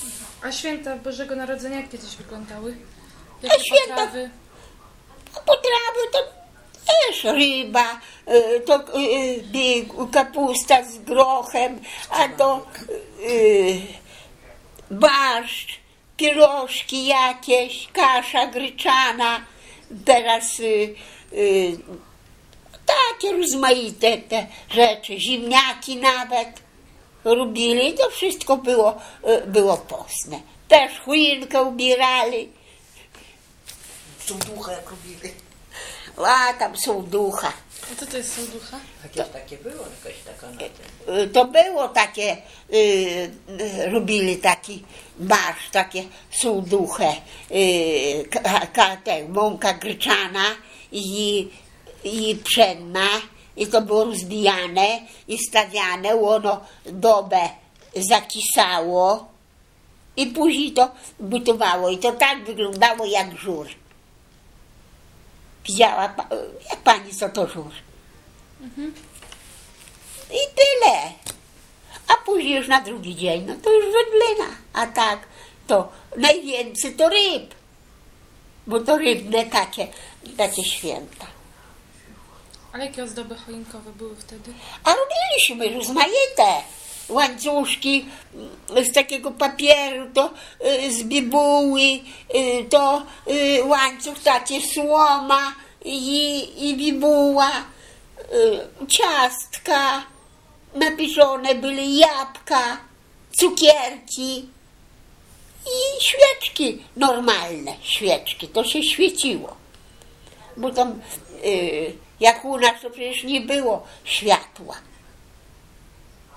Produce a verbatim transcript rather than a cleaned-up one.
A święta Bożego Narodzenia jak kiedyś wyglądały? A Jakie święta- potrawy? A potrawy to też ryba, y, to y, y, kapusta z grochem, a to y, barszcz, pierożki jakieś, kasza gryczana, teraz y, y, takie rozmaite te rzeczy, ziemniaki nawet robili, to wszystko było, y, było postne. Też choinkę ubierali. Są ducha jak robili. A tam są ducha. A co to jest sołducha? Jakieś takie było, jakaś taka na tym. To było takie, y, y, robili taki barsz, takie sołduchę, y, ka, ka, te, mąka gryczana i, i pszenna, i to było rozbijane i stawiane, ono dobę zakisało i później to gotowało i to tak wyglądało jak żur. Widziała pa, jak pani co to żur? Mhm. I tyle. A później już na drugi dzień, no to już wędlina. A tak, to najwięcej to ryb. Bo to rybne takie, takie święta. Ale jakie ozdoby choinkowe były wtedy? A robiliśmy rozmaite łańcuszki z takiego papieru, to y, z bibuły, y, to y, łańcuch takie słoma i, i bibuła, y, ciastka, napiszone były jabłka, cukierki i świeczki, normalne świeczki, to się świeciło. Bo tam, y, jak u nas to przecież nie było światła.